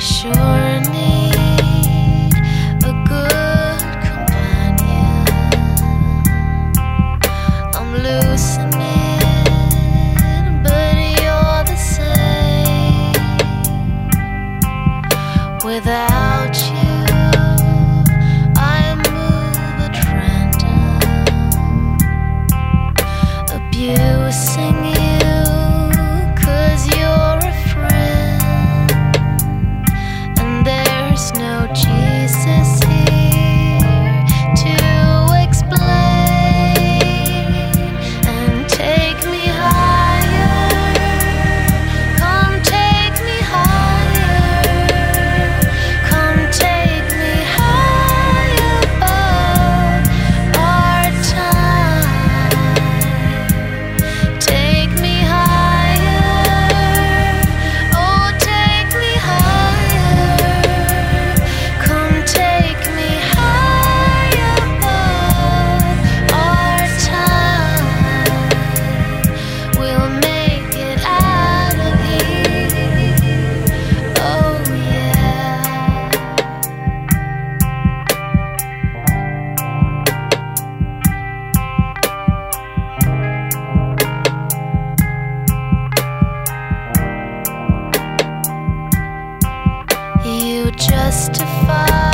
sure need a good companion. I'm losing it, but you're the same. Without you, I move at random, abusing you 'cause you're a friend, and there's no Jesus here to explain and take me higher. Come take me higher. Come take me high above our time. Take me higher. Oh, take me higher. Come take me high above our time. We'll make it out of here. Oh yeah. You justify